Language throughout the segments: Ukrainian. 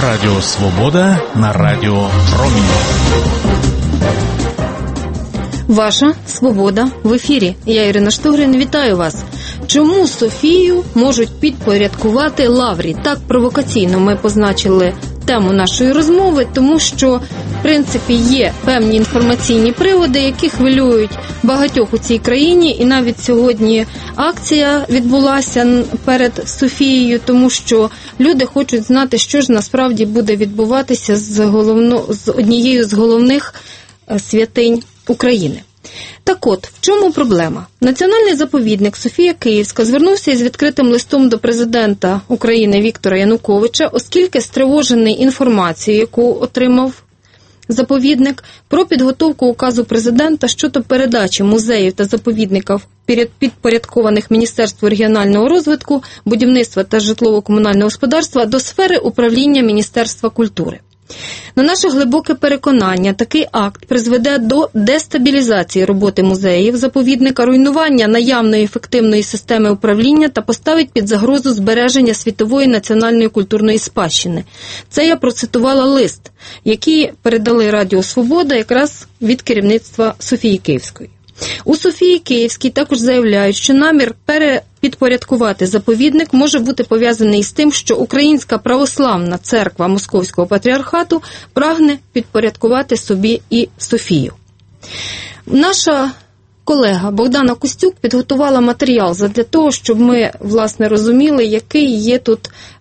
Радіо Свобода на Радіо Промінь. Ваша Свобода в ефірі. Я Ірина Штогрин, вітаю вас. Чому Софію можуть підпорядкувати Лаврі? Так провокаційно ми позначили тему нашої розмови, тому що, в принципі, є певні інформаційні приводи, які хвилюють багатьох у цій країні. І навіть сьогодні акція відбулася перед Софією, тому що люди хочуть знати, що ж насправді буде відбуватися з однією з головних святинь України. Так от, в чому проблема? Національний заповідник Софія Київська звернувся із відкритим листом до президента України Віктора Януковича, оскільки стривожений інформацією, яку отримав заповідник, про підготовку указу президента щодо передачі музеїв та заповідників підпорядкованих Міністерству регіонального розвитку, будівництва та житлово-комунального господарства до сфери управління Міністерства культури. На наше глибоке переконання, такий акт призведе до дестабілізації роботи музеїв, заповідника, руйнування наявної ефективної системи управління та поставить під загрозу збереження світової національної культурної спадщини. Це я процитувала лист, який передали Радіо Свобода якраз від керівництва Софії Київської. У Софії Київській також заявляють, що намір підпорядкувати заповідник може бути пов'язаний із тим, що Українська православна церква Московського патріархату прагне підпорядкувати собі і Софію. Наша колега Богдана Костюк підготувала матеріал для того, щоб ми, власне, розуміли, який є тут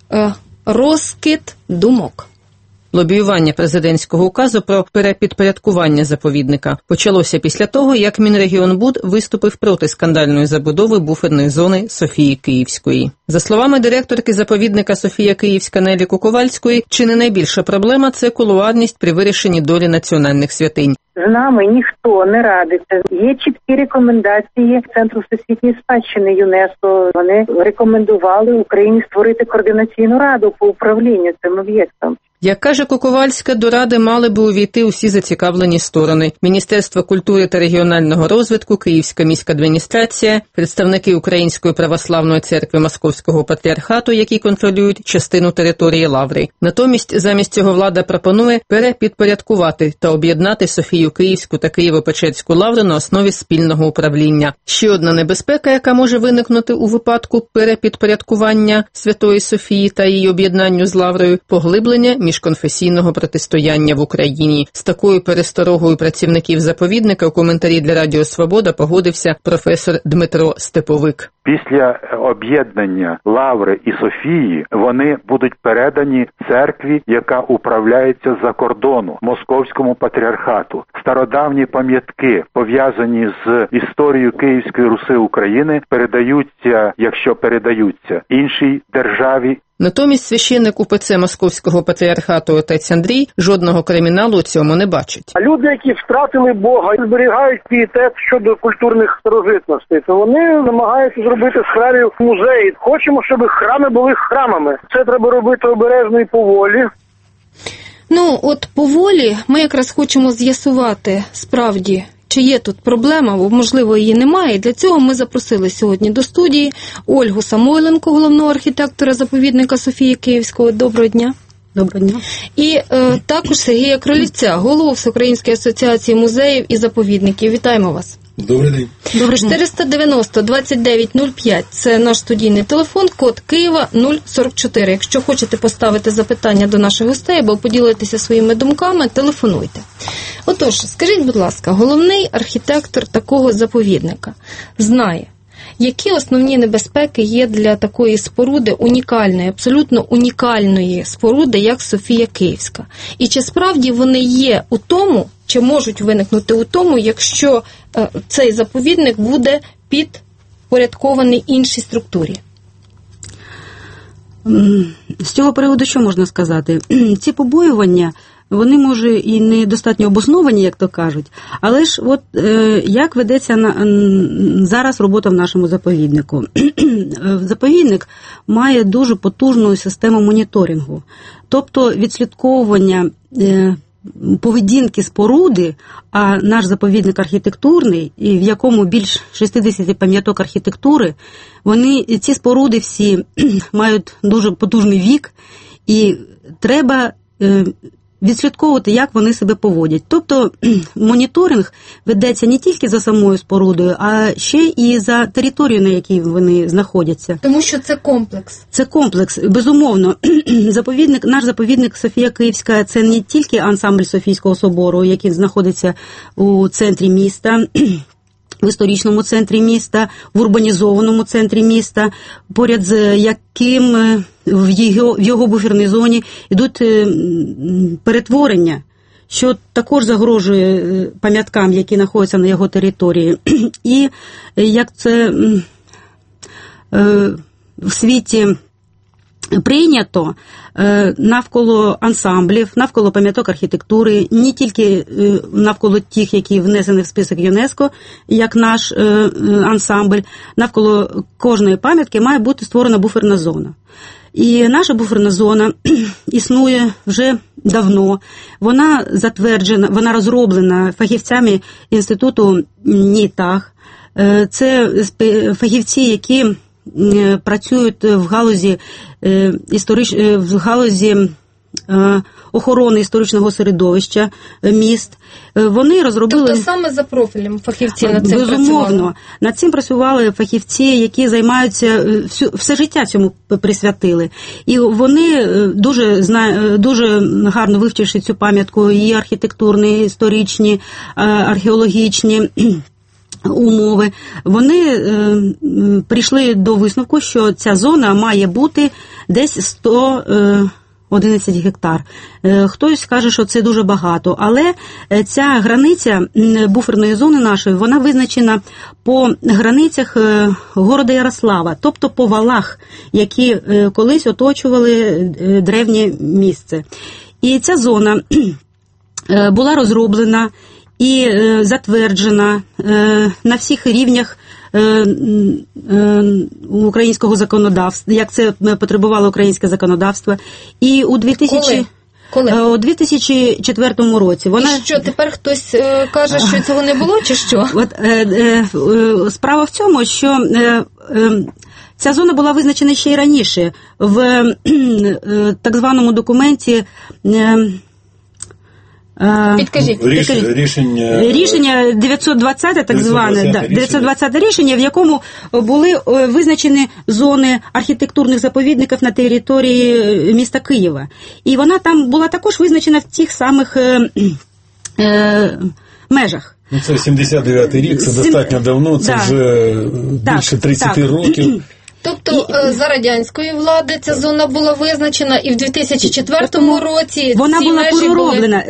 розкид думок. Лобіювання президентського указу про перепідпорядкування заповідника почалося після того, як Мінрегіонбуд виступив проти скандальної забудови буферної зони Софії Київської. За словами директорки заповідника Софія Київська Нелі Куковальської, чи не найбільша проблема – це кулуарність при вирішенні долі національних святинь. З нами ніхто не радиться. Є чіткі рекомендації Центру всесвітньої спадщини ЮНЕСКО. Вони рекомендували Україні створити координаційну раду по управлінню цим об'єктом. Як каже Куковальська, до Ради мали би увійти усі зацікавлені сторони. Міністерство культури та регіонального розвитку, Київська міська адміністрація, представники Української православної церкви Московського патріархату, які контролюють частину території Лаври. Натомість, замість цього влада пропонує перепідпорядкувати та об'єднати Софію Київську та Києво-Печерську Лавру на основі спільного управління. Ще одна небезпека, яка може виникнути у випадку перепідпорядкування Святої Софії та її об'єднанню з Лаврою – поглиблення міжконфесійного протистояння в Україні. З такою пересторогою працівників заповідника у коментарі для Радіо Свобода погодився професор Дмитро Степовик. Після об'єднання Лаври і Софії вони будуть передані церкві, яка управляється з-за кордону, Московському патріархату. Стародавні пам'ятки, пов'язані з історією Київської Руси України, передаються, якщо передаються, іншій державі. Натомість священник УПЦ Московського патріархату отець Андрій жодного криміналу у цьому не бачить. Люди, які втратили Бога і зберігають пієтет щодо культурних старожитностей, то вони намагаються зробити з храмів музеї. Хочемо, щоб храми були храмами. Це треба робити обережно і поволі. Ну, от поволі ми якраз хочемо з'ясувати справді, чи є тут проблема, бо, можливо, її немає. Для цього ми запросили сьогодні до студії Ольгу Самойленко, головного архітектора заповідника Софії Київського. Доброго дня. Доброго дня. І також Сергія Кролівця, голову Всеукраїнської асоціації музеїв і заповідників. Вітаємо вас. Добрий день. 490-2905 – це наш студійний телефон, код Києва 044. Якщо хочете поставити запитання до наших гостей або поділитися своїми думками, телефонуйте. Отож, скажіть, будь ласка, головний архітектор такого заповідника знає, які основні небезпеки є для такої споруди, унікальної, абсолютно унікальної споруди, як Софія Київська? І чи справді вони є у тому, чи можуть виникнути у тому, якщо цей заповідник буде підпорядкований іншій структурі? З цього приводу що можна сказати? Ці побоювання, вони, може, і недостатньо обосновані, як то кажуть, але ж от як ведеться зараз робота в нашому заповіднику? Заповідник має дуже потужну систему моніторингу, тобто відслідковування поведінки споруди, а наш заповідник архітектурний, в якому більш 60 пам'яток архітектури, ці споруди всі мають дуже потужний вік, і треба відслідковувати, як вони себе поводять. Тобто моніторинг ведеться не тільки за самою спорудою, а ще і за територією, на якій вони знаходяться. Тому що це комплекс. Це комплекс, безумовно. Наш заповідник Софія Київська – це не тільки ансамбль Софійського собору, який знаходиться у центрі міста, в історичному центрі міста, в урбанізованому центрі міста, поряд з яким в його буферній зоні йдуть перетворення, що також загрожує пам'яткам, які знаходяться на його території. І як це в світі прийнято, навколо ансамблів, навколо пам'яток архітектури, не тільки навколо тих, які внесені в список ЮНЕСКО, як наш ансамбль, навколо кожної пам'ятки має бути створена буферна зона. І наша буферна зона існує вже давно. Вона затверджена, вона розроблена фахівцями інституту НІТАГ. Це фахівці, які працюють в галузі охорони історичного середовища міст. Вони розробили... Тобто саме за профілем фахівці над цим працювали? Безумовно. Над цим працювали фахівці, які займаються, все життя цьому присвятили. І вони дуже гарно вивчивши цю пам'ятку, і архітектурні, історичні, археологічні умови, вони прийшли до висновку, що ця зона має бути десь 111 гектар. Хтось каже, що це дуже багато, але ця границя буферної зони нашої, вона визначена по границях города Ярослава, тобто по валах, які колись оточували древнє місце. І ця зона була розроблена і затверджена на всіх рівнях українського законодавства, як це потребувало українське законодавство. І у 2004 році вона... І що, тепер хтось каже, що цього не було, чи що? Справа в цьому, що ця зона була визначена ще й раніше в так званому документі... Підкажіть. Рішення 920, так зване, 920 рішення, в якому були визначені зони архітектурних заповідників на території міста Києва. І вона там була також визначена в тих самих межах. Ну, це 79-й рік, це достатньо давно, це вже більше 30 років. Тобто за радянської влади ця зона була визначена, і в 2004 році вона ці була межі перероблена.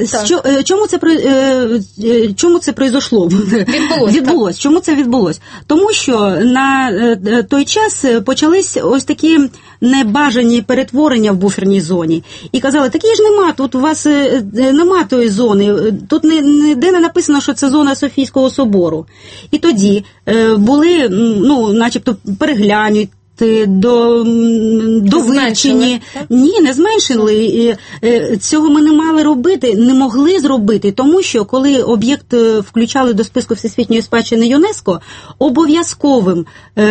Чому це произошло? Відбулось. Чому це відбулось? Тому що на той час почались ось такі небажані перетворення в буферній зоні. І казали, такі ж нема, тут у вас нема тої зони, тут ніде не написано, що це зона Софійського собору. І тоді були, начебто, переглянуть, до вивчення. Ні, не зменшили. Цього ми не мали робити, не могли зробити, тому що коли об'єкт включали до списку Всесвітньої спадщини ЮНЕСКО, обов'язковим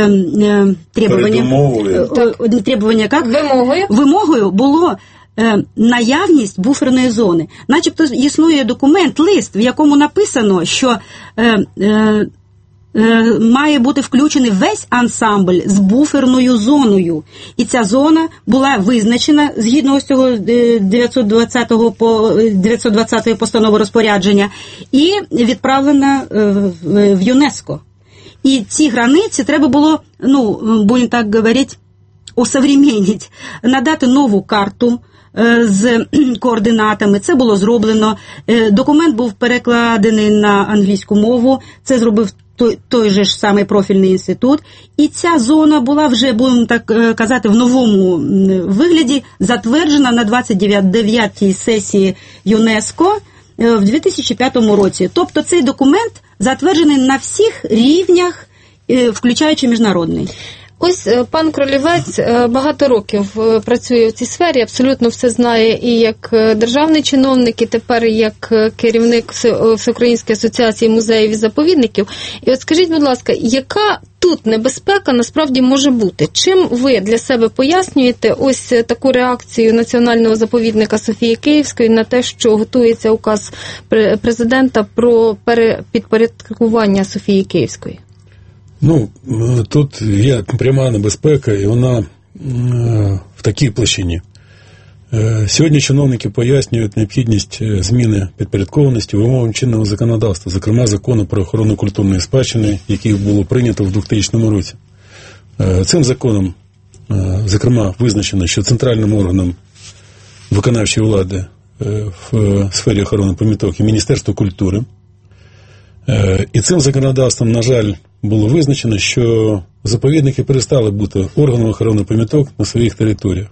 вимогою було наявність буферної зони. Начебто існує документ, лист, в якому написано, що має бути включений весь ансамбль з буферною зоною. І ця зона була визначена згідно з цього 920-ї постанови розпорядження і відправлена в ЮНЕСКО. І ці границі треба було, будемо так говорити, усовременити, надати нову карту з координатами. Це було зроблено. Документ був перекладений на англійську мову. Це зробив той же ж самий профільний інститут. І ця зона була вже, будемо так казати, в новому вигляді затверджена на 29-й сесії ЮНЕСКО в 2005 році. Тобто цей документ затверджений на всіх рівнях, включаючи міжнародний. Ось пан Кролівець багато років працює в цій сфері, абсолютно все знає і як державний чиновник, і тепер як керівник Всеукраїнської асоціації музеїв і заповідників. І от скажіть, будь ласка, яка тут небезпека насправді може бути? Чим ви для себе пояснюєте ось таку реакцію національного заповідника Софії Київської на те, що готується указ президента про підпорядкування Софії Київської? Ну, тут є пряма небезпека, і вона в такій площині. Сьогодні чиновники пояснюють необхідність зміни підпорядкованості вимогам чинного законодавства, зокрема закону про охорону культурної спадщини, який було прийнято в 2000 році. Цим законом, зокрема, визначено, що центральним органом виконавчої влади в сфері охорони пам'яток є Міністерство культури. І цим законодавством, на жаль, було визначено, що заповідники перестали бути органом охорони пам'яток на своїх територіях.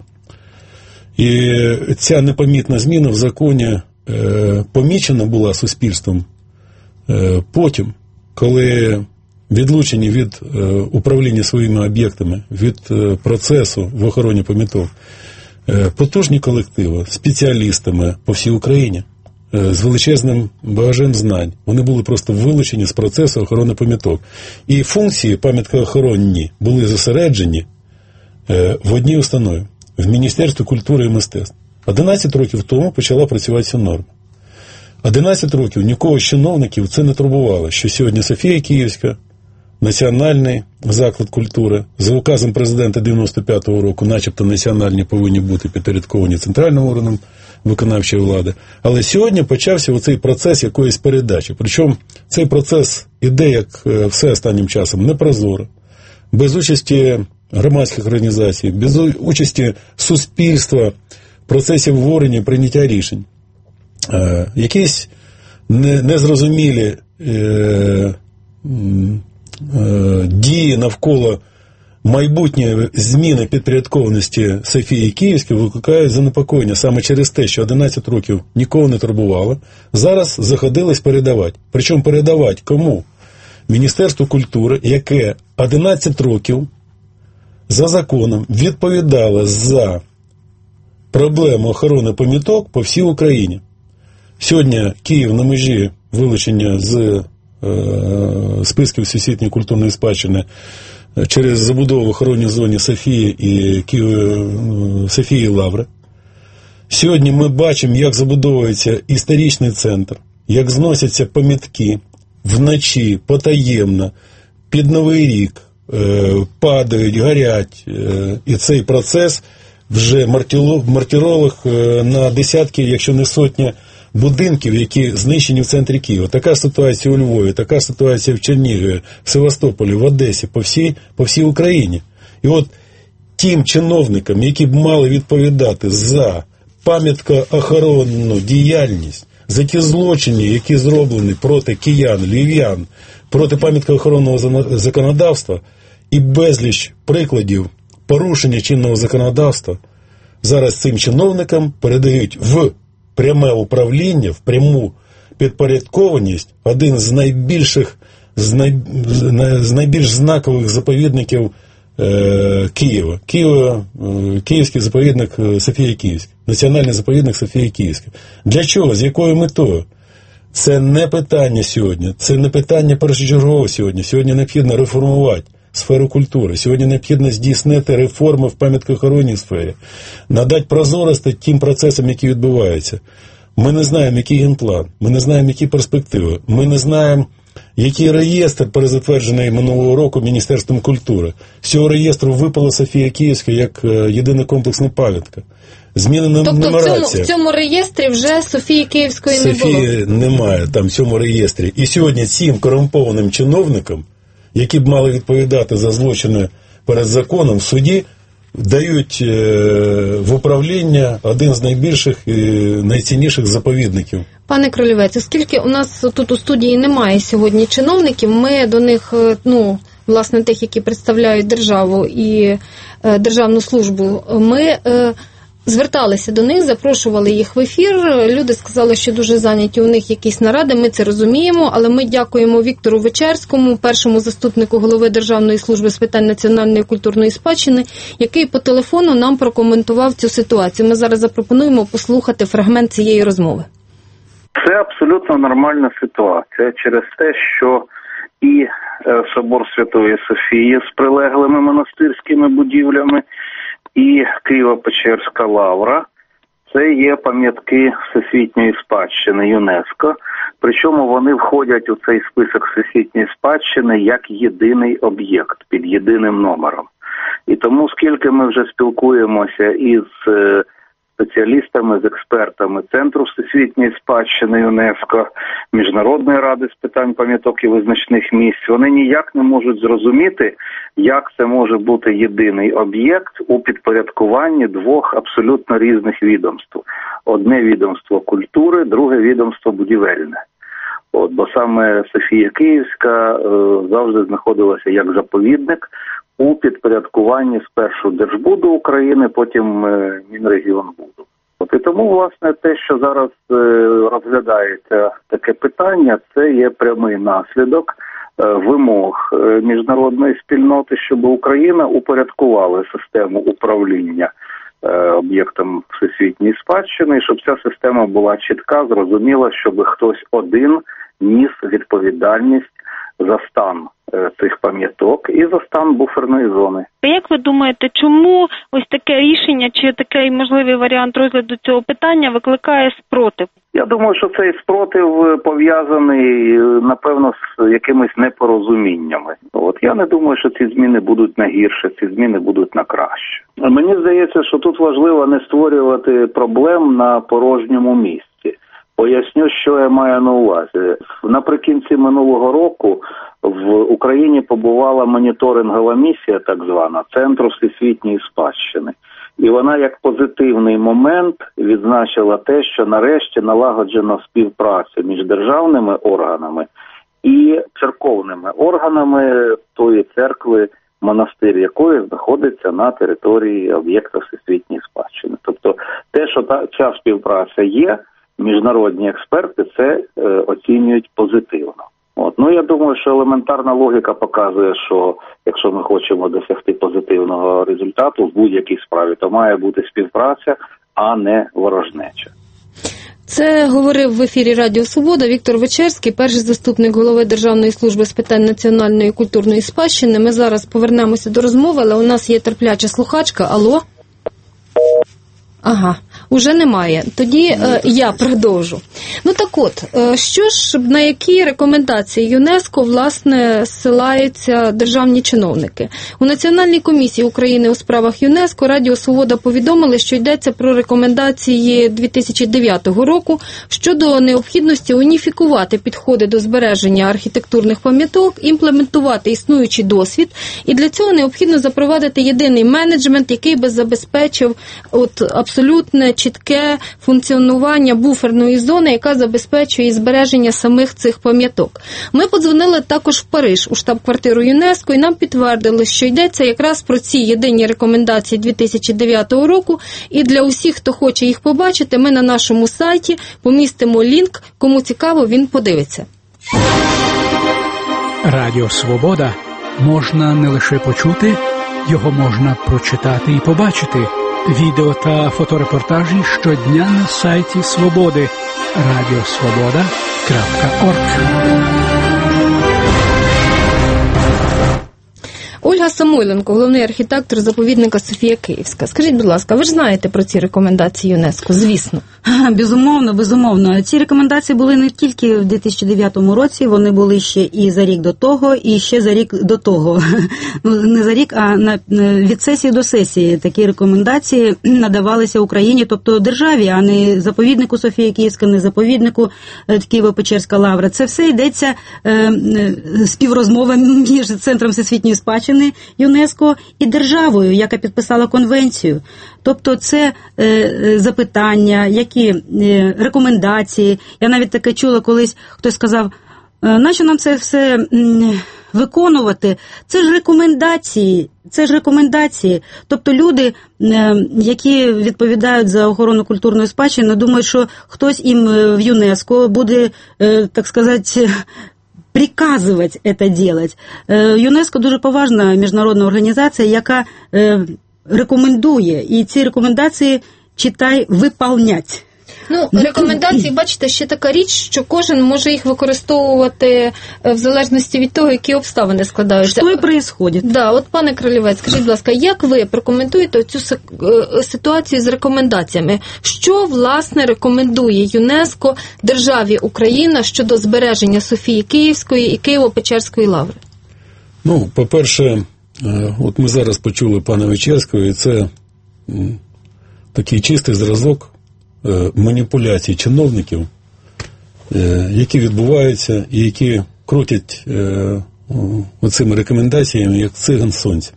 І ця непомітна зміна в законі помічена була суспільством потім, коли відлучені від управління своїми об'єктами, від процесу в охороні пам'яток, потужні колективи, спеціалістами по всій Україні, з величезним багажем знань. Вони були просто вилучені з процесу охорони пам'яток. І функції пам'яткоохоронні були зосереджені в одній установі – в Міністерстві культури і мистецтв. 11 років тому почала працювати ця норма. 11 років нікого з чиновників це не турбувало, що сьогодні Софія Київська, національний заклад культури, за указом президента 95-го року, начебто національні повинні бути підпорядковані центральним органам виконавчої влади. Але сьогодні почався оцей процес якоїсь передачі. Причому цей процес іде, як все останнім часом, непрозоро, без участі громадських організацій, без участі суспільства в процесі обговорення і прийняття рішень. Якісь незрозумілі дії навколо майбутньої зміни підпорядкованості Софії Київської викликають занепокоєння саме через те, що 11 років нікого не турбувало. Зараз заходилось передавати. Причому передавати кому? Міністерству культури, яке 11 років за законом відповідало за проблему охорони пам'яток по всій Україні. Сьогодні Київ на межі вилучення з списків всесвітньої культурної спадщини через забудову в охоронній зоні Софії і Софії Лаври. Сьогодні ми бачимо, як забудовується історичний центр, як зносяться пам'ятки вночі, потаємно, під Новий рік, падають, горять. І цей процес вже мартиролог на десятки, якщо не сотні, будинків, які знищені в центрі Києва. Така ситуація у Львові, така ситуація в Чернігові, в Севастополі, в Одесі, по всій Україні. І от тим чиновникам, які б мали відповідати за пам'яткоохоронну діяльність, за ті злочини, які зроблені проти киян, львів'ян, проти пам'яткоохоронного законодавства і безліч прикладів порушення чинного законодавства, зараз цим чиновникам передають в пряме управління, в пряму підпорядкованість один з найбільш знакових заповідників Києва. Київський заповідник Софія Київська. Національний заповідник Софія Київська. Для чого? З якою метою? Це не питання сьогодні. Це не питання першочергове сьогодні. Сьогодні необхідно реформувати сферу культури. Сьогодні необхідно здійснити реформи в пам'яткоохоронній сфері. Надати прозорості тим процесам, які відбуваються. Ми не знаємо, який генплан. Ми не знаємо, які перспективи. Ми не знаємо, який реєстр перезатверджений минулого року Міністерством культури. З цього реєстру випала Софія Київська як єдина комплексна пам'ятка. Змінена нумерація. Тобто в цьому реєстрі вже Софії Київської не було? Софії немає там в цьому реєстрі. І сьогодні цим корумпованим чиновникам, які б мали відповідати за злочини перед законом, в суді дають в управління один з найбільших і найцінніших заповідників. Пане Кролівець, оскільки у нас тут у студії немає сьогодні чиновників, ми до них, власне, тих, які представляють державу і державну службу, ми зверталися до них, запрошували їх в ефір. Люди сказали, що дуже зайняті у них якісь наради, ми це розуміємо, але ми дякуємо Віктору Вечерському, першому заступнику голови Державної служби з питань національної культурної спадщини, який по телефону нам прокоментував цю ситуацію. Ми зараз запропонуємо послухати фрагмент цієї розмови. Це абсолютно нормальна ситуація через те, що і собор Святої Софії з прилеглими монастирськими будівлями, і Києво-Печерська лавра – це є пам'ятки всесвітньої спадщини ЮНЕСКО, причому вони входять у цей список всесвітньої спадщини як єдиний об'єкт під єдиним номером. І тому, скільки ми вже спілкуємося із спеціалістами, з експертами Центру всесвітньої спадщини ЮНЕСКО, Міжнародної ради з питань пам'яток і визначних місць, вони ніяк не можуть зрозуміти, як це може бути єдиний об'єкт у підпорядкуванні двох абсолютно різних відомств. Одне відомство культури, друге відомство будівельне. Бо саме Софія Київська завжди знаходилася як заповідник у підпорядкуванні спершу Держбуду України, потім Мінрегіонбуду. І тому, власне, те, що зараз розглядається таке питання, це є прямий наслідок вимог міжнародної спільноти, щоб Україна упорядкувала систему управління об'єктом всесвітньої спадщини, і щоб ця система була чітка, зрозуміла, щоб хтось один ніс відповідальність за стан цих пам'яток і за стан буферної зони. Як ви думаєте, чому ось таке рішення чи такий можливий варіант розгляду цього питання викликає спротив? Я думаю, що цей спротив пов'язаний, напевно, з якимись непорозуміннями. Я не думаю, що ці зміни будуть на гірше, ці зміни будуть на краще. Мені здається, що тут важливо не створювати проблем на порожньому місці. Поясню, що я маю на увазі. Наприкінці минулого року в Україні побувала моніторингова місія, так звана, Центру всесвітньої спадщини. І вона як позитивний момент відзначила те, що нарешті налагоджено співпрацю між державними органами і церковними органами тої церкви, монастир якої знаходиться на території об'єкта всесвітньої спадщини. Тобто те, що ця співпраця є, міжнародні експерти це оцінюють позитивно. Я думаю, що елементарна логіка показує, що якщо ми хочемо досягти позитивного результату в будь-якій справі, то має бути співпраця, а не ворожнеча. Це говорив в ефірі Радіо Свобода Віктор Вечерський, перший заступник голови Державної служби з питань національної і культурної спадщини. Ми зараз повернемося до розмови, але у нас є терпляча слухачка. Алло? Ага, уже немає. Тоді я продовжу. Так от, що ж, на які рекомендації ЮНЕСКО, власне, ссилаються державні чиновники? У Національній комісії України у справах ЮНЕСКО Радіо Свобода повідомили, що йдеться про рекомендації 2009 року щодо необхідності уніфікувати підходи до збереження архітектурних пам'яток, імплементувати існуючий досвід, і для цього необхідно запровадити єдиний менеджмент, який би забезпечив абсолютне чітке функціонування буферної зони, яка забезпечує збереження самих цих пам'яток. Ми подзвонили також в Париж у штаб-квартиру ЮНЕСКО і нам підтвердили, що йдеться якраз про ці єдині рекомендації 2009 року, і для усіх, хто хоче їх побачити, ми на нашому сайті помістимо лінк, кому цікаво, він подивиться. Радіо Свобода можна не лише почути, його можна прочитати і побачити. Відео та фоторепортажі щодня на сайті Свободи radiosvoboda.org. Ольга Самойленко, головний архітектор заповідника Софія Київська. Скажіть, будь ласка, ви ж знаєте про ці рекомендації ЮНЕСКО, звісно? Безумовно. Ці рекомендації були не тільки в 2009 році, вони були ще і за рік до того, і ще за рік до того. Не за рік, а від сесії до сесії такі рекомендації надавалися Україні, тобто державі, а не заповіднику Софія Київська, не заповіднику Києво-Печерська лавра. Це все йдеться співрозмова між Центром всесвітньої спадщини ЮНЕСКО і державою, яка підписала конвенцію. Тобто це запитання, які рекомендації. Я навіть таке чула колись, хтось сказав, Нащо нам це все виконувати? Це ж рекомендації. Тобто люди, які відповідають за охорону культурної спадщини, думають, що хтось їм в ЮНЕСКО буде, так сказати, приказувати це робити. ЮНЕСКО дуже поважна міжнародна організація, яка рекомендує, і ці рекомендації, читай, виповнять. Рекомендації, бачите, ще така річ, що кожен може їх використовувати в залежності від того, які обставини складаються. Що і відбувається. Да, от, пане Кролівець, скажіть, будь ласка, як ви прокоментуєте цю ситуацію з рекомендаціями? Що, власне, рекомендує ЮНЕСКО державі Україна щодо збереження Софії Київської і Києво-Печерської лаври? По-перше, от ми зараз почули пана Вечерського, і це такий чистий зразок маніпуляцій чиновників, які відбуваються і які крутять оцими рекомендаціями, як циган сонця.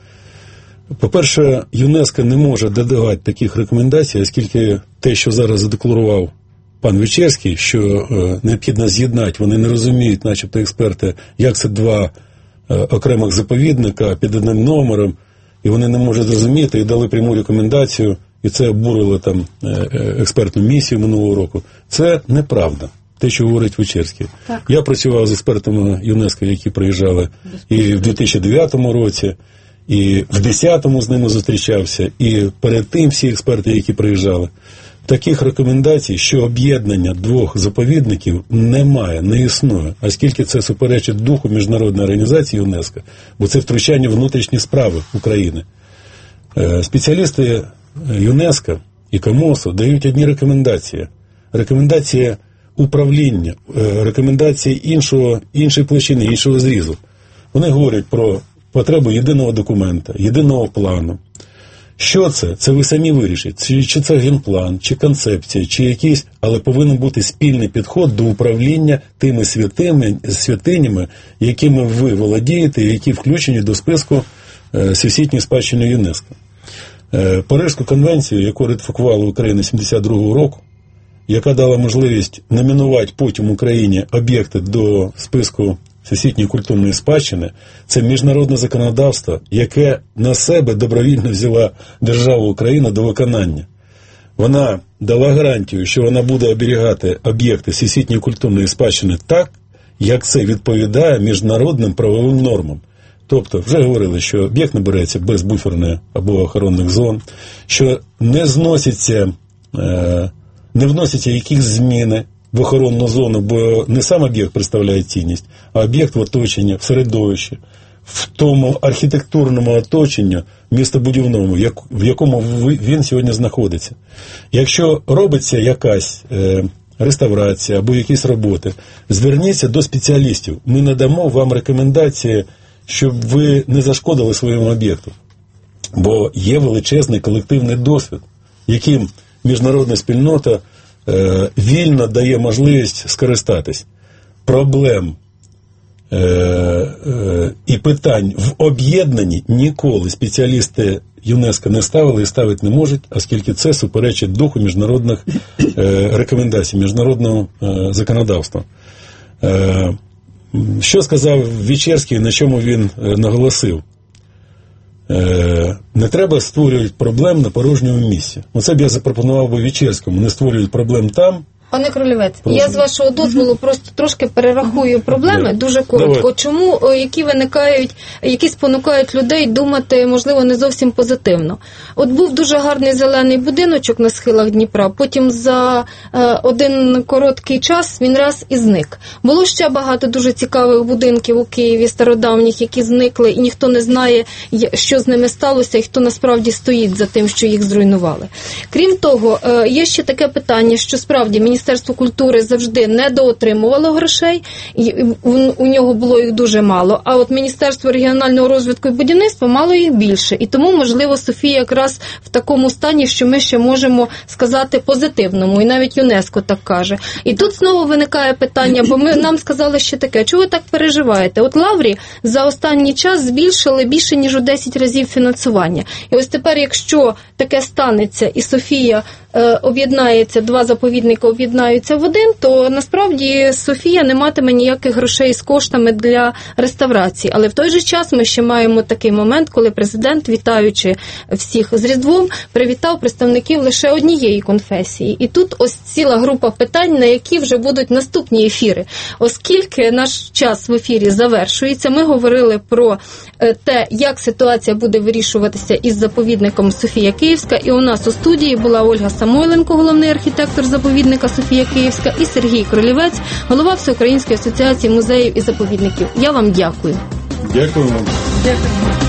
По-перше, ЮНЕСКО не може додавати таких рекомендацій, оскільки те, що зараз задекларував пан Вечерський, що необхідно з'єднати, вони не розуміють, начебто експерти, як це два окремих заповідника під одним номером, і вони не можуть зрозуміти, і дали пряму рекомендацію, і це обурило там експертну місію минулого року. Це неправда, те, що говорить Вечерський. Так. Я працював з експертами ЮНЕСКО, які приїжджали і в 2009 році, і в 2010 з ними зустрічався, і перед тим всі експерти, які приїжджали. Таких рекомендацій, що об'єднання двох заповідників немає, не існує, оскільки це суперечить духу міжнародної організації ЮНЕСКО, бо це втручання в внутрішні справи України. Спеціалісти ЮНЕСКО і КОМОСу дають одні рекомендації. Рекомендації управління, рекомендації іншої площини, іншого зрізу. Вони говорять про потребу єдиного документа, єдиного плану. Що це? Це ви самі вирішите. Чи це генплан, чи концепція, чи якийсь, але повинен бути спільний підход до управління тими святинями, якими ви володієте, які включені до списку всесвітньої спадщини ЮНЕСКО. Паризьку конвенцію, яку ратифікувала Україна 72-го року, яка дала можливість номінувати потім Україні об'єкти до списку всесвітньої культурної спадщини, це міжнародне законодавство, яке на себе добровільно взяла держава Україна до виконання. Вона дала гарантію, що вона буде оберігати об'єкти всесвітньої культурної спадщини так, як це відповідає міжнародним правовим нормам. Тобто, вже говорили, що об'єкт не береться без буферних або охоронних зон, що не вносяться якісь зміни в охоронну зону, бо не сам об'єкт представляє цінність, а об'єкт в оточенні, в середовищі, в тому архітектурному оточенні містобудівному, в якому він сьогодні знаходиться. Якщо робиться якась реставрація або якісь роботи, зверніться до спеціалістів. Ми надамо вам рекомендації, щоб ви не зашкодили своєму об'єкту. Бо є величезний колективний досвід, яким міжнародна спільнота вільно дає можливість скористатись. Проблем і питань в об'єднанні ніколи спеціалісти ЮНЕСКО не ставили і ставити не можуть, оскільки це суперечить духу міжнародних рекомендацій, міжнародного законодавства. Що сказав Вечерський, на чому він наголосив? Не треба створювати проблем на порожньому місці. Оце б я запропонував би Вечерському, не створюють проблем там. Пане Кролівець, я з вашого дозволу просто трошки перерахую проблеми, дуже коротко. Давай. Чому, які спонукають людей думати, можливо, не зовсім позитивно. От був дуже гарний зелений будиночок на схилах Дніпра, потім за один короткий час він раз і зник. Було ще багато дуже цікавих будинків у Києві, стародавніх, які зникли, і ніхто не знає, що з ними сталося, і хто насправді стоїть за тим, що їх зруйнували. Крім того, є ще таке питання, що справді Міністерство культури завжди недоотримувало грошей, у нього було їх дуже мало, а от Міністерство регіонального розвитку і будівництва мало їх більше. І тому, можливо, Софія якраз в такому стані, що ми ще можемо сказати позитивному, і навіть ЮНЕСКО так каже. І тут знову виникає питання, бо нам сказали ще таке, чого ви так переживаєте? От Лаврі за останній час збільшили більше, ніж у 10 разів фінансування. І ось тепер, якщо таке станеться, і Софія об'єднається, два заповідники об'єднаються в один, то насправді Софія не матиме ніяких грошей з коштами для реставрації. Але в той же час ми ще маємо такий момент, коли президент, вітаючи всіх з Різдвом, привітав представників лише однієї конфесії. І тут ось ціла група питань, на які вже будуть наступні ефіри. Оскільки наш час в ефірі завершується, ми говорили про те, як ситуація буде вирішуватися із заповідником Софія Київська. І у нас у студії була Ольга Самойленко, головний архітектор заповідника Софія Київська, і Сергій Кролівець, голова Всеукраїнської асоціації музеїв і заповідників. Я вам дякую. Дякую вам. Дякую.